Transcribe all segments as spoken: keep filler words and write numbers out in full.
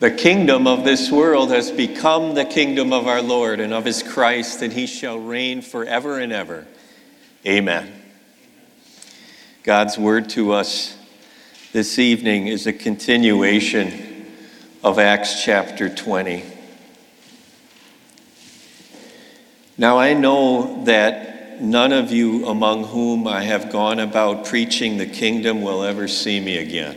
The kingdom of this world has become the kingdom of our Lord and of his Christ, and he shall reign forever and ever. Amen. God's word to us this evening is a continuation of Acts chapter twenty. Now I know that none of you among whom I have gone about preaching the kingdom will ever see me again.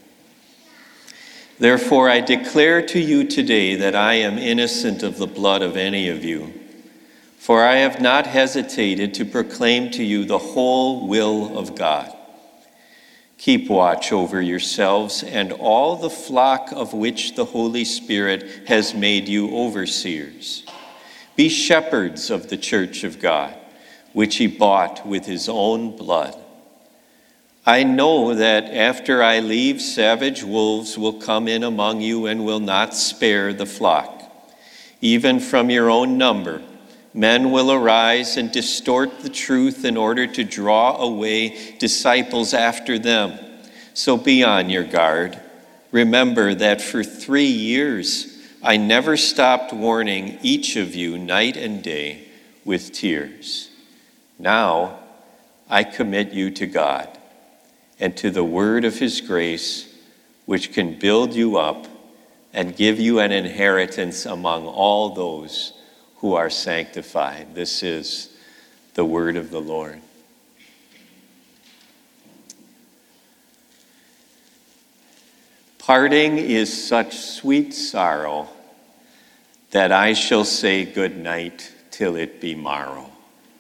Therefore I declare to you today that I am innocent of the blood of any of you, for I have not hesitated to proclaim to you the whole will of God. Keep watch over yourselves and all the flock of which the Holy Spirit has made you overseers. Be shepherds of the church of God, which he bought with his own blood. I know that after I leave, savage wolves will come in among you and will not spare the flock. Even from your own number, men will arise and distort the truth in order to draw away disciples after them. So be on your guard. Remember that for three years I never stopped warning each of you night and day with tears. Now I commit you to God and to the word of his grace, which can build you up and give you an inheritance among all those who are sanctified. This is the word of the Lord. Parting is such sweet sorrow that I shall say good night till it be morrow.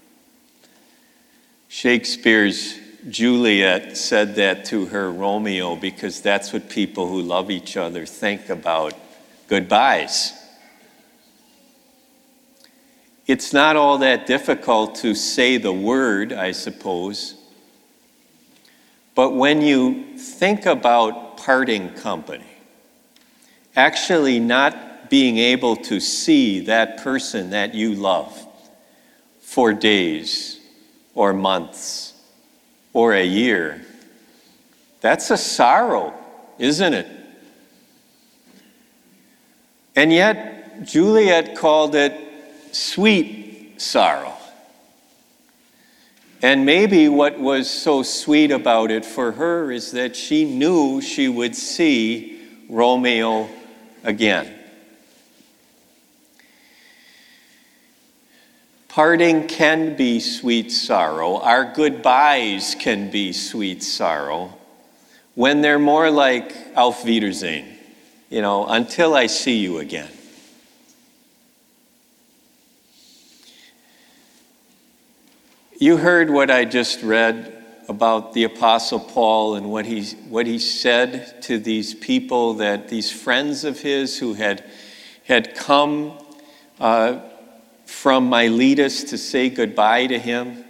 Shakespeare's Juliet said that to her Romeo because that's what people who love each other think about goodbyes. It's not all that difficult to say the word, I suppose. But when you think about parting company, actually not being able to see that person that you love for days or months or a year, that's a sorrow, isn't it? And yet, Juliet called it sweet sorrow. And maybe what was so sweet about it for her is that she knew she would see Romeo again. Parting can be sweet sorrow. Our goodbyes can be sweet sorrow when they're more like Auf Wiedersehen, you know, until I see you again. You heard what I just read about the Apostle Paul and what he, what he said to these people, that these friends of his who had, had come uh, from Miletus to say goodbye to him.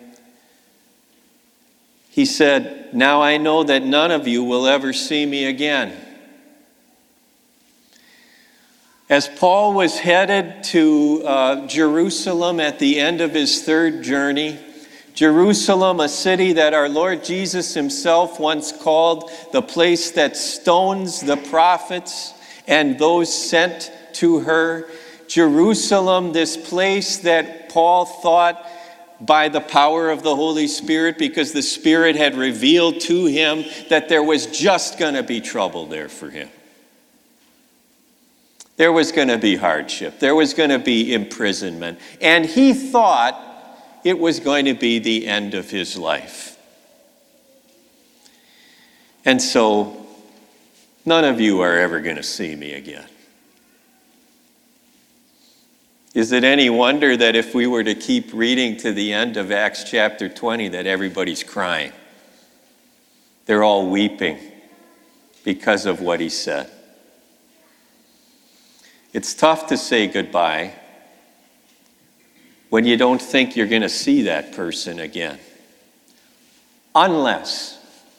He said, "Now I know that none of you will ever see me again." As Paul was headed to uh, Jerusalem at the end of his third journey, Jerusalem, a city that our Lord Jesus himself once called the place that stones the prophets and those sent to her. Jerusalem, this place that Paul thought by the power of the Holy Spirit, because the Spirit had revealed to him that there was just going to be trouble there for him. There was going to be hardship. There was going to be imprisonment. And he thought it was going to be the end of his life. And so, none of you are ever going to see me again. Is it any wonder that if we were to keep reading to the end of Acts chapter twenty, that everybody's crying? They're all weeping because of what he said. It's tough to say goodbye when you don't think you're going to see that person again, unless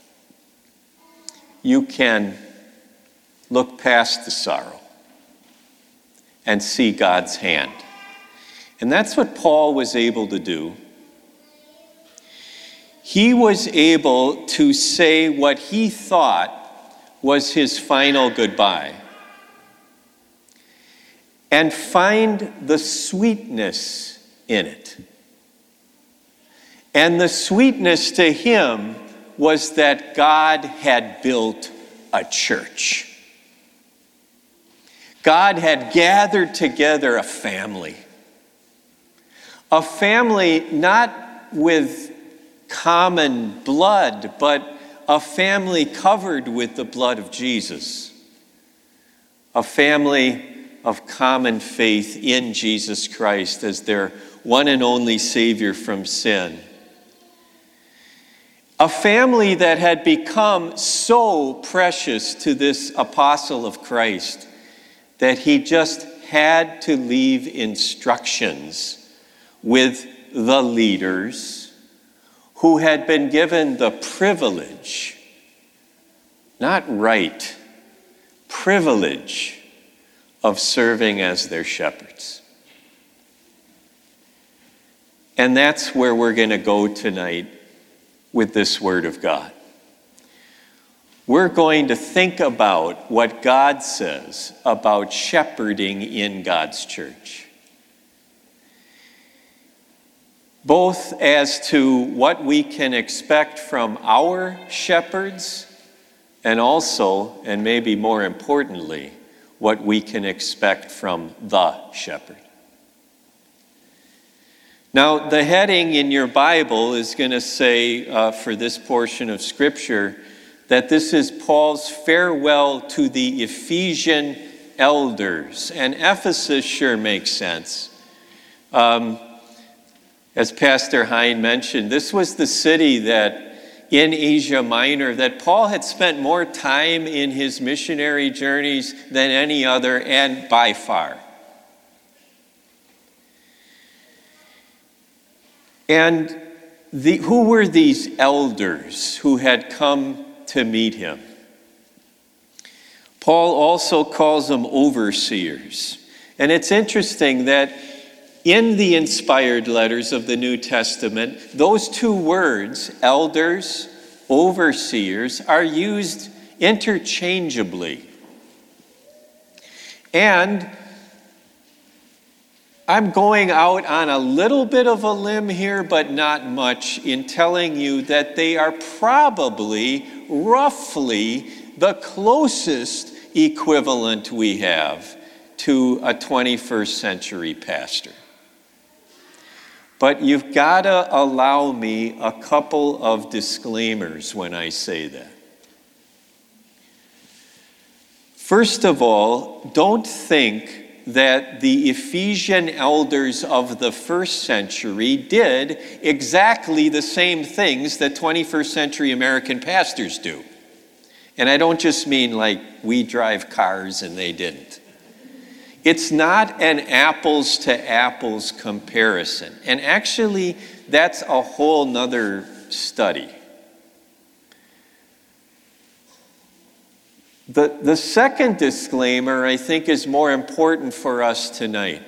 you can look past the sorrow and see God's hand. And that's what Paul was able to do. He was able to say what he thought was his final goodbye. and find the sweetness in it. And the sweetness to him was that God had built a church. God had gathered together a family. A family not with common blood, but a family covered with the blood of Jesus. A family of common faith in Jesus Christ as their one and only Savior from sin. A family that had become so precious to this apostle of Christ that he just had to leave instructions with the leaders who had been given the privilege, not right, privilege of serving as their shepherds. And that's where we're going to go tonight with this Word of God. We're going to think about what God says about shepherding in God's church. Both as to what we can expect from our shepherds, and also, and maybe more importantly, what we can expect from the shepherd. Now, the heading in your Bible is going to say, uh, for this portion of Scripture, that this is Paul's farewell to the Ephesian elders. And Ephesus sure makes sense. Um, as Pastor Hein mentioned, this was the city that in Asia Minor that Paul had spent more time in his missionary journeys than any other, and by far. And the, who were these elders who had come to meet him? Paul also calls them overseers. And it's interesting that in the inspired letters of the New Testament, those two words, elders, overseers, are used interchangeably. And I'm going out on a little bit of a limb here, but not much, in telling you that they are probably, roughly, the closest equivalent we have to a twenty-first century pastor. But you've got to allow me a couple of disclaimers when I say that. First of all, don't think that the Ephesian elders of the first century did exactly the same things that twenty-first century American pastors do. And I don't just mean like we drive cars and they didn't. It's not an apples to apples comparison. And actually, that's a whole nother study. The, the second disclaimer, I think, is more important for us tonight.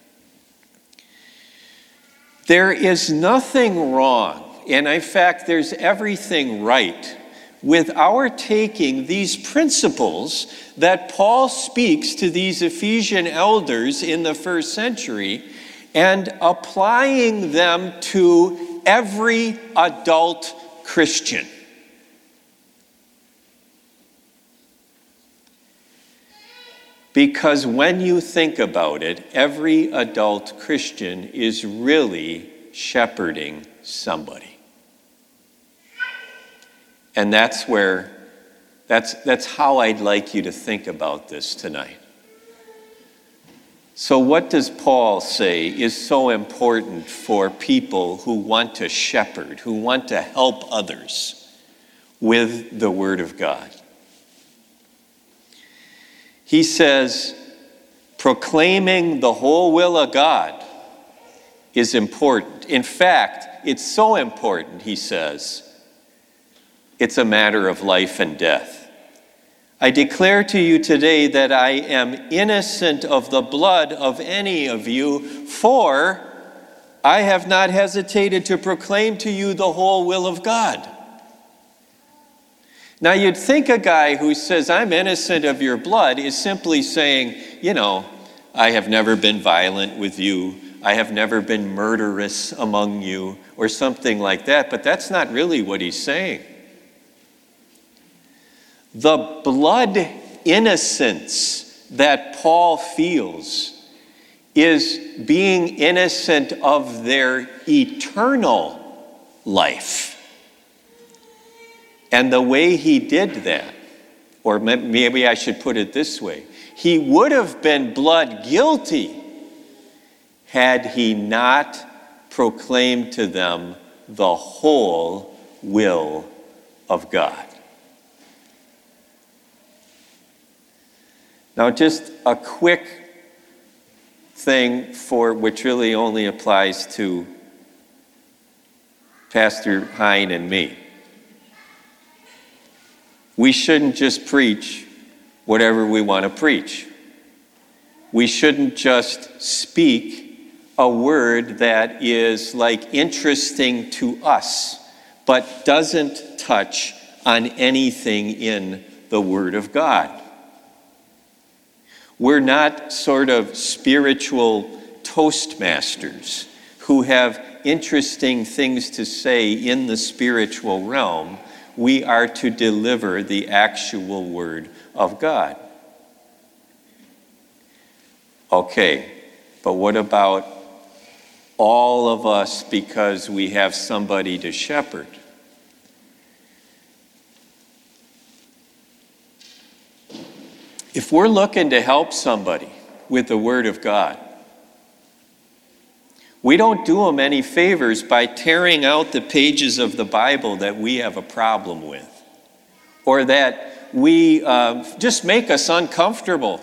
There is nothing wrong, and in fact, there's everything right, with our taking these principles that Paul speaks to these Ephesian elders in the first century and applying them to every adult Christian. Because when you think about it, every adult Christian is really shepherding somebody. And that's where, that's, that's how I'd like you to think about this tonight. So what does Paul say is so important for people who want to shepherd, who want to help others with the Word of God? He says, proclaiming the whole will of God is important. In fact, it's so important, he says, it's a matter of life and death. I declare to you today that I am innocent of the blood of any of you, for I have not hesitated to proclaim to you the whole will of God. Now, you'd think a guy who says, I'm innocent of your blood, is simply saying, you know, I have never been violent with you. I have never been murderous among you, or something like that. But that's not really what he's saying. The blood innocence that Paul feels is being innocent of their eternal life. And the way he did that, or maybe I should put it this way, he would have been blood guilty had he not proclaimed to them the whole will of God. Now, just a quick thing for which really only applies to Pastor Hein and me. We shouldn't just preach whatever we want to preach. We shouldn't just speak a word that is like interesting to us, but doesn't touch on anything in the Word of God. We're not sort of spiritual Toastmasters who have interesting things to say in the spiritual realm. We are to deliver the actual Word of God. Okay, but what about all of us because we have somebody to shepherd? If we're looking to help somebody with the Word of God, we don't do them any favors by tearing out the pages of the Bible that we have a problem with, or that we uh, just make us uncomfortable.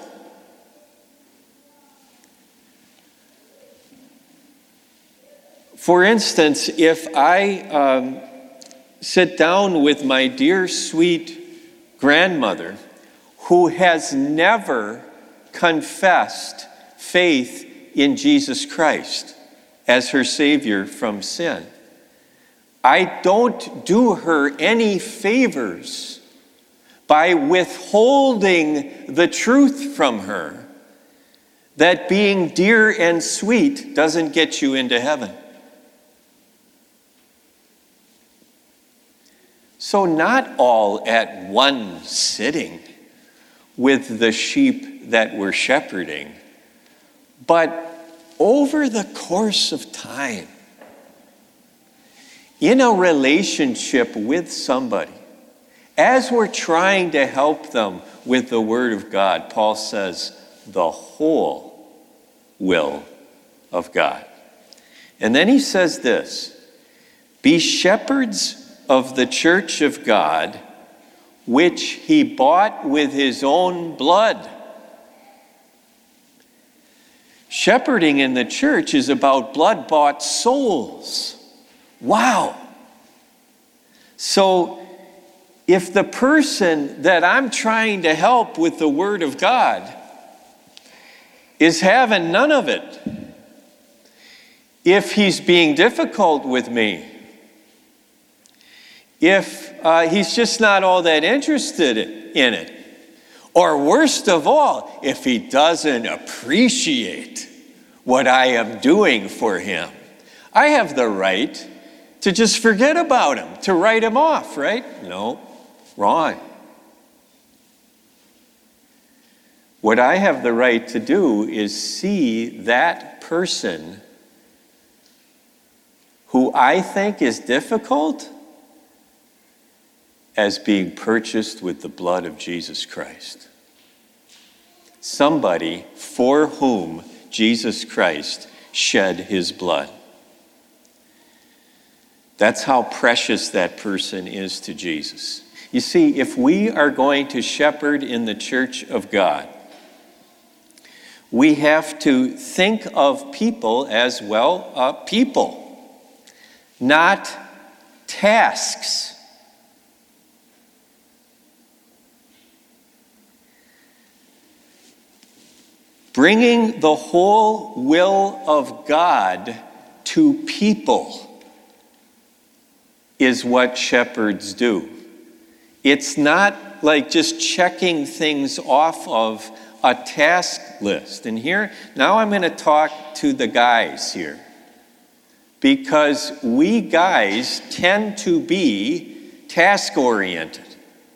For instance, if I um, sit down with my dear, sweet grandmother who has never confessed faith in Jesus Christ as her Savior from sin, I don't do her any favors by withholding the truth from her that being dear and sweet doesn't get you into heaven. So not all at one sitting with the sheep that we're shepherding, but over the course of time, in a relationship with somebody, as we're trying to help them with the Word of God, Paul says, the whole will of God. And then he says this, be shepherds of the church of God, which he bought with his own blood. Shepherding in the church is about blood-bought souls. Wow. So if the person that I'm trying to help with the Word of God is having none of it, if he's being difficult with me, if uh, he's just not all that interested in it, or worst of all, if he doesn't appreciate what I am doing for him, I have the right to just forget about him, to write him off, right? No, wrong. What I have the right to do is see that person who I think is difficult as being purchased with the blood of Jesus Christ. Somebody for whom Jesus Christ shed his blood. That's how precious that person is to Jesus. You see, if we are going to shepherd in the church of God, we have to think of people as, well, uh, people, not tasks. Bringing the whole will of God to people is what shepherds do. It's not like just checking things off of a task list. And here, now I'm going to talk to the guys here. Because we guys tend to be task-oriented.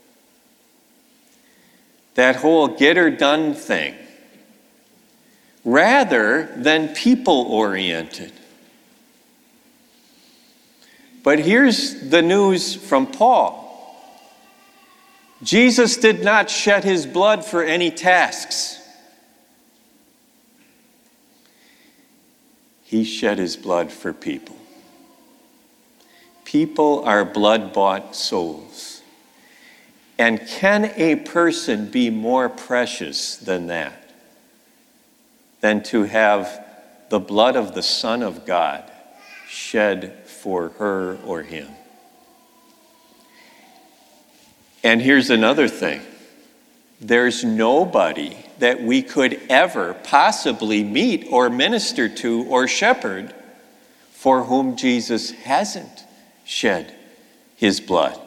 That whole get-her-done thing. Rather than people-oriented. But here's the news from Paul. Jesus did not shed his blood for any tasks. He shed his blood for people. People are blood-bought souls. And can a person be more precious than that? Than to have the blood of the Son of God shed for her or him? And here's another thing. There's nobody that we could ever possibly meet or minister to or shepherd for whom Jesus hasn't shed his blood.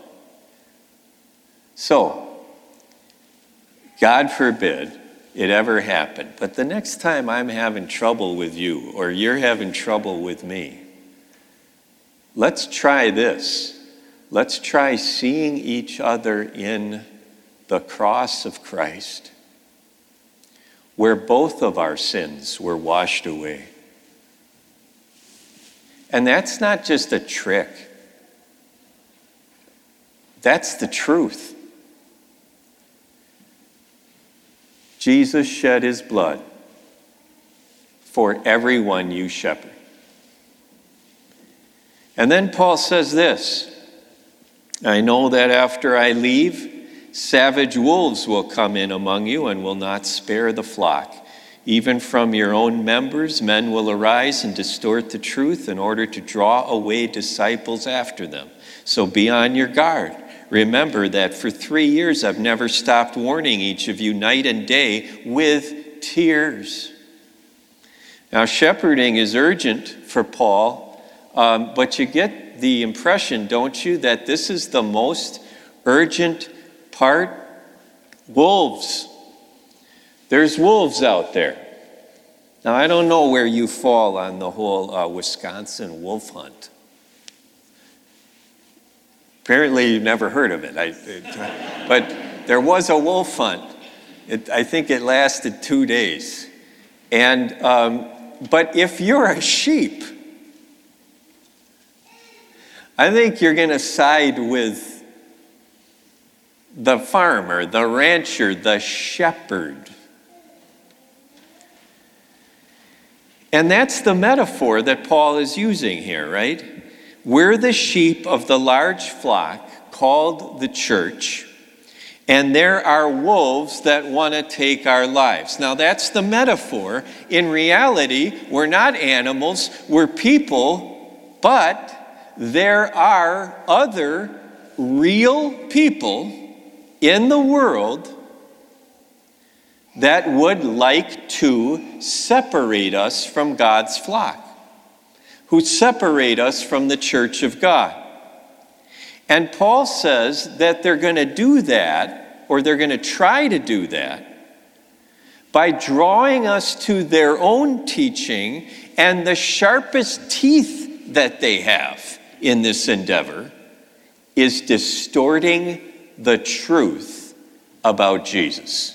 So, God forbid it ever happened, but the next time I'm having trouble with you or you're having trouble with me, let's try this. Let's try seeing each other in the cross of Christ, where both of our sins were washed away. And that's not just a trick. That's the truth. Jesus shed his blood for everyone you shepherd. And then Paul says this, I know that after I leave, savage wolves will come in among you and will not spare the flock. Even from your own members, men will arise and distort the truth in order to draw away disciples after them. So be on your guard. Remember that for three years I've never stopped warning each of you night and day with tears. Now, shepherding is urgent for Paul, um, but you get the impression, don't you, that this is the most urgent part? Wolves. There's wolves out there. Now, I don't know where you fall on the whole uh, Wisconsin wolf hunt. Apparently, you've never heard of it. I, it but there was a wolf hunt. It, I think it lasted two days. And um, but if you're a sheep, I think you're going to side with the farmer, the rancher, the shepherd. And that's the metaphor that Paul is using here, right? We're the sheep of the large flock called the church, and there are wolves that want to take our lives. Now, that's the metaphor. In reality, we're not animals, we're people, but there are other real people in the world that would like to separate us from God's flock, who separate us from the church of God. And Paul says that they're going to do that, or they're going to try to do that, by drawing us to their own teaching, and the sharpest teeth that they have in this endeavor is distorting the truth about Jesus.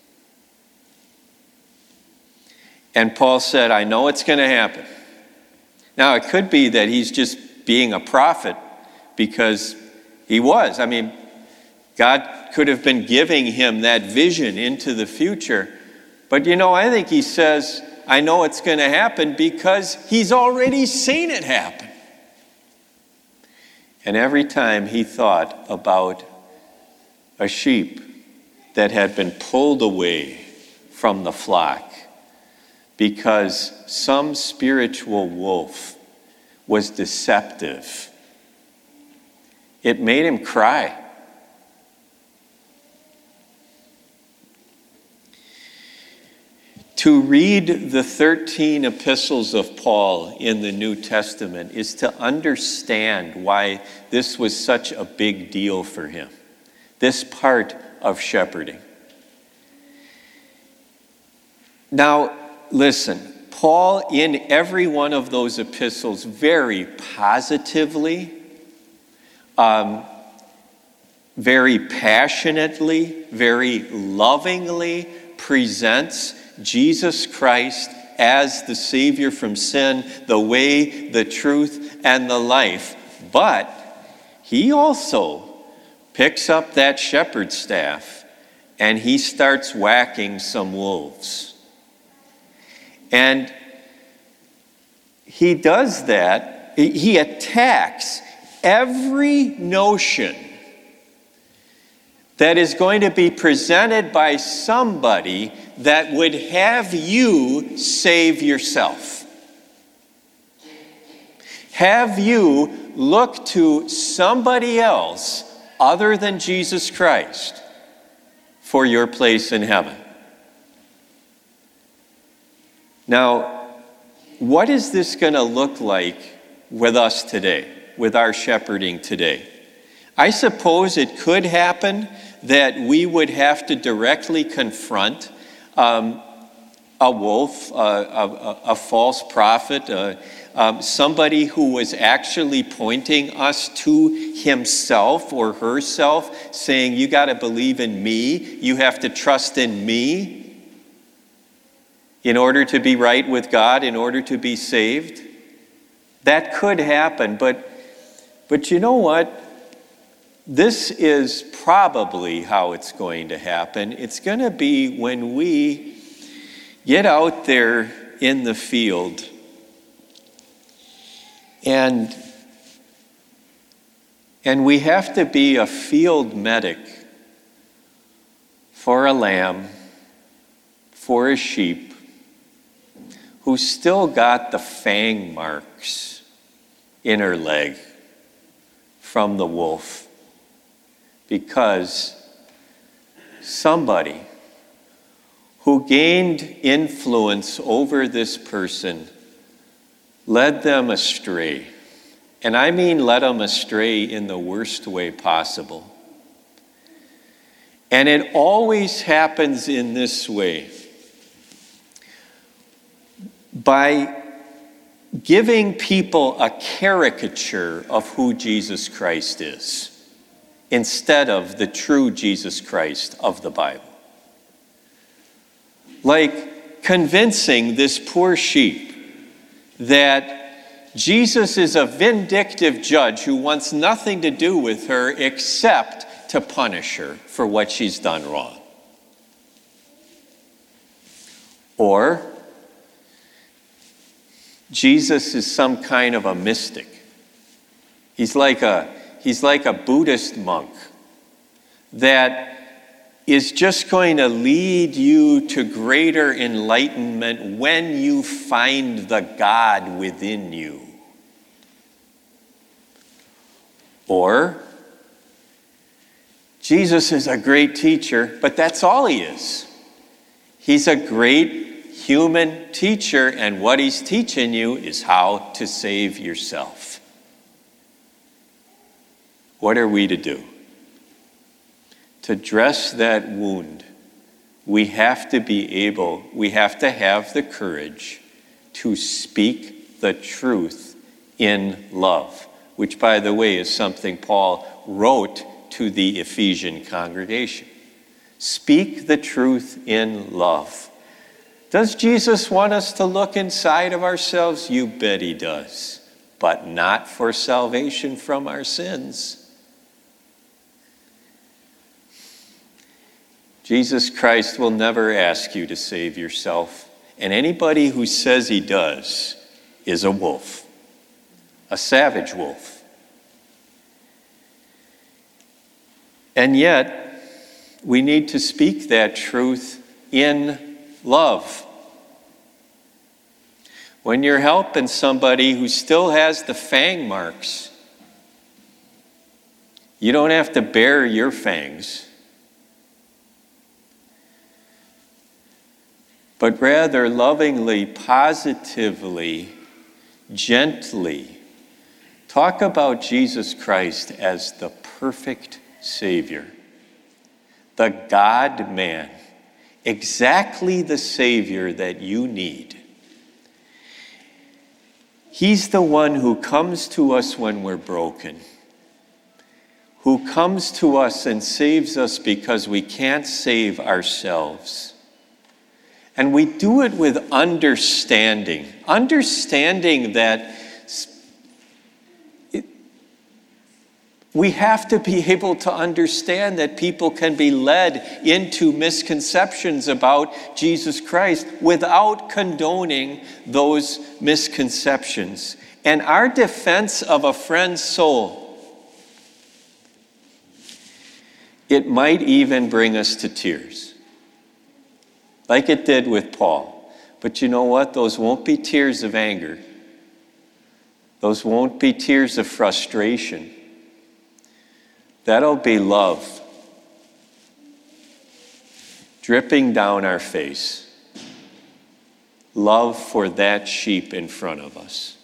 And Paul said, I know it's going to happen. Now, it could be that he's just being a prophet because he was. I mean, God could have been giving him that vision into the future. But, you know, I think he says, I know it's going to happen because he's already seen it happen. And every time he thought about a sheep that had been pulled away from the flock because some spiritual wolf was deceptive, it made him cry. To read the thirteen epistles of Paul in the New Testament is to understand why this was such a big deal for him, this part of shepherding. Now, listen, Paul, in every one of those epistles, very positively, um, very passionately, very lovingly presents Jesus Christ as the Savior from sin, the way, the truth, and the life. But he also picks up that shepherd's staff and he starts whacking some wolves. And he does that, he attacks every notion that is going to be presented by somebody that would have you save yourself. Have you look to somebody else other than Jesus Christ for your place in heaven. Now, what is this going to look like with us today, with our shepherding today? I suppose it could happen that we would have to directly confront um, a wolf, uh, a, a false prophet, uh, um, somebody who was actually pointing us to himself or herself, saying, you got to believe in me, you have to trust in me in order to be right with God, in order to be saved. That could happen, but, but you know what? This is probably how it's going to happen. It's going to be when we get out there in the field and, and we have to be a field medic for a lamb, for a sheep, who's still got the fang marks in her leg from the wolf, because somebody who gained influence over this person led them astray. And I mean led them astray in the worst way possible. And it always happens in this way. By giving people a caricature of who Jesus Christ is, instead of the true Jesus Christ of the Bible. Like convincing this poor sheep that Jesus is a vindictive judge who wants nothing to do with her except to punish her for what she's done wrong. Or Jesus is some kind of a mystic. He's like a, he's like a Buddhist monk that is just going to lead you to greater enlightenment when you find the God within you. Or Jesus is a great teacher, but that's all he is. He's a great human teacher, and what he's teaching you is how to save yourself. What are we to do? To dress that wound, we have to be able, we have to have the courage to speak the truth in love, which, by the way, is something Paul wrote to the Ephesian congregation. Speak the truth in love. Does Jesus want us to look inside of ourselves? You bet he does, but not for salvation from our sins. Jesus Christ will never ask you to save yourself, and anybody who says he does is a wolf, a savage wolf. And yet, we need to speak that truth in love. When you're helping somebody who still has the fang marks, you don't have to bare your fangs, but rather lovingly, positively, gently talk about Jesus Christ as the perfect Savior, the God-man, exactly the Savior that you need. He's the one who comes to us when we're broken, who comes to us and saves us because we can't save ourselves. And we do it with understanding, understanding that it, we have to be able to understand that people can be led into misconceptions about Jesus Christ without condoning those misconceptions. And our defense of a friend's soul, it might even bring us to tears, like it did with Paul. But you know what? Those won't be tears of anger. Those won't be tears of frustration. That'll be love dripping down our face. Love for that sheep in front of us.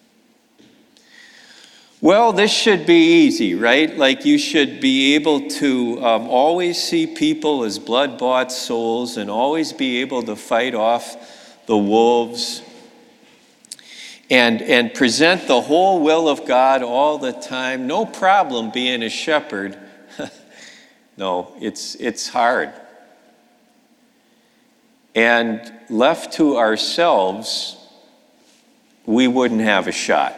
Well, this should be easy, right? Like you should be able to um, always see people as blood-bought souls and always be able to fight off the wolves and, and present the whole will of God all the time. No problem being a shepherd. No, it's, it's hard. And left to ourselves, we wouldn't have a shot.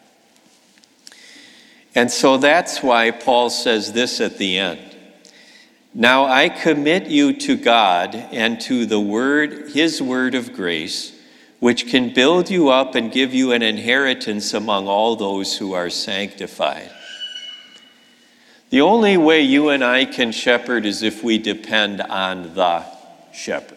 And so that's why Paul says this at the end. Now I commit you to God and to the word, his word of grace, which can build you up and give you an inheritance among all those who are sanctified. The only way you and I can shepherd is if we depend on the shepherd.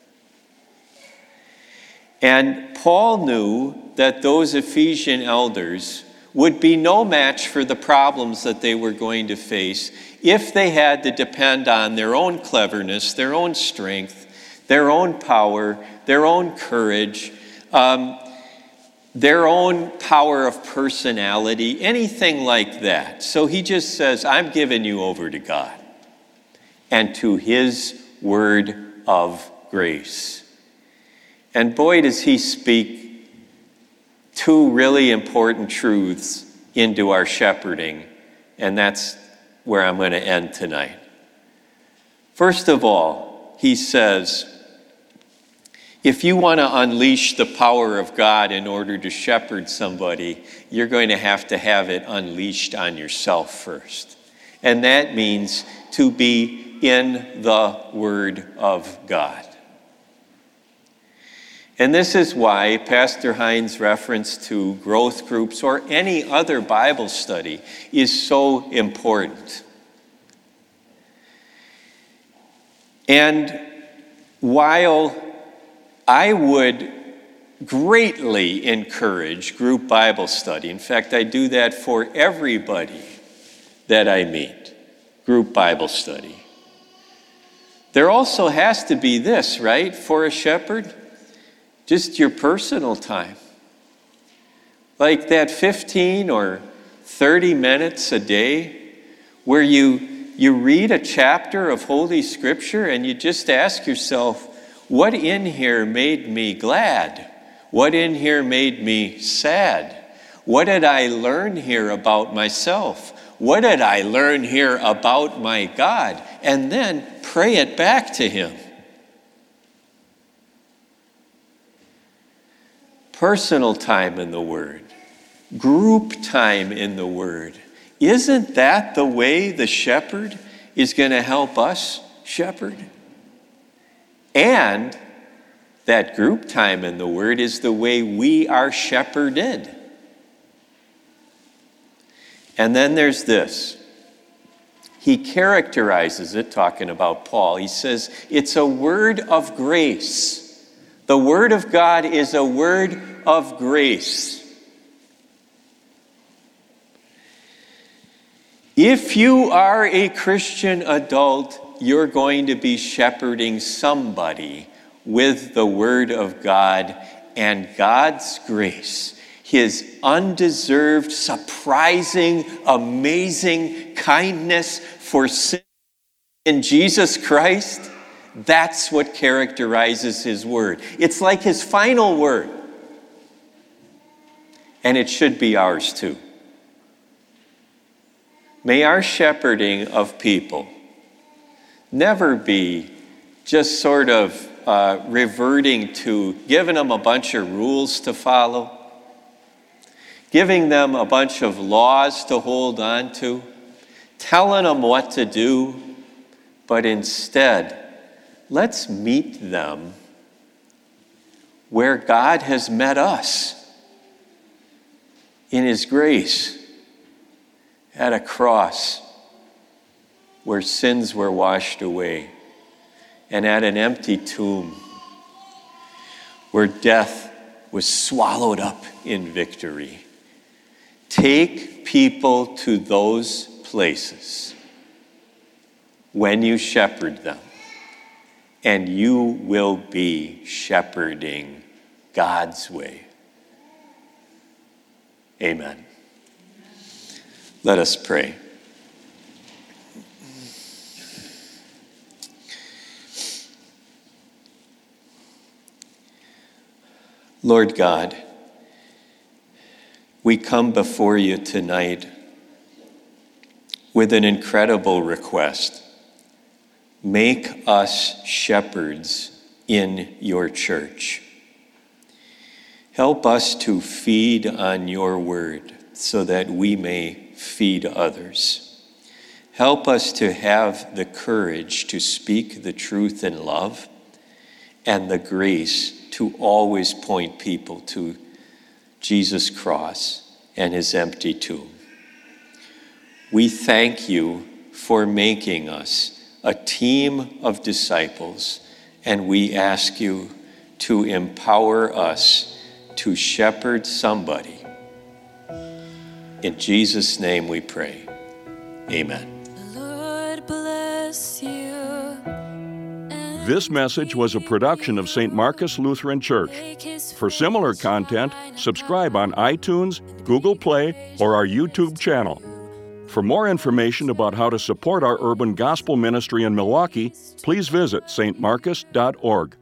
And Paul knew that those Ephesian elders would be no match for the problems that they were going to face if they had to depend on their own cleverness, their own strength, their own power, their own courage, um, their own power of personality, anything like that. So he just says, I'm giving you over to God and to his word of grace. And boy, does he speak two really important truths into our shepherding, and that's where I'm going to end tonight. First of all, he says, if you want to unleash the power of God in order to shepherd somebody, you're going to have to have it unleashed on yourself first. And that means to be in the Word of God. And this is why Pastor Hines' reference to growth groups or any other Bible study is so important. And while I would greatly encourage group Bible study, in fact, I do that for everybody that I meet, group Bible study, there also has to be this, right, for a shepherd? Just your personal time. Like that fifteen or thirty minutes a day where you, you read a chapter of Holy Scripture and you just ask yourself, what in here made me glad? What in here made me sad? What did I learn here about myself? What did I learn here about my God? And then pray it back to him. Personal time in the Word, group time in the Word. Isn't that the way the shepherd is going to help us shepherd? And that group time in the Word is the way we are shepherded. And then there's this. He characterizes it, talking about Paul. He says, it's a word of grace. The Word of God is a word of grace. If you are a Christian adult, you're going to be shepherding somebody with the Word of God and God's grace, his undeserved, surprising, amazing kindness for sin in Jesus Christ. That's what characterizes his word. It's like his final word. And it should be ours too. May our shepherding of people never be just sort of uh, reverting to giving them a bunch of rules to follow, giving them a bunch of laws to hold on to, telling them what to do, but instead, let's meet them where God has met us in his grace at a cross where sins were washed away, and at an empty tomb where death was swallowed up in victory. Take people to those places when you shepherd them, and you will be shepherding God's way. Amen. Let us pray. Lord God, we come before you tonight with an incredible request. Make us shepherds in your church. Help us to feed on your word so that we may feed others. Help us to have the courage to speak the truth in love and the grace to always point people to Jesus' cross and his empty tomb. We thank you for making us a team of disciples, and we ask you to empower us to shepherd somebody. In Jesus' name we pray. Amen. Lord bless you. This message was a production of Saint Marcus Lutheran Church. For similar content, subscribe on iTunes, Google Play, or our YouTube channel. For more information about how to support our urban gospel ministry in Milwaukee, please visit s t marcus dot org.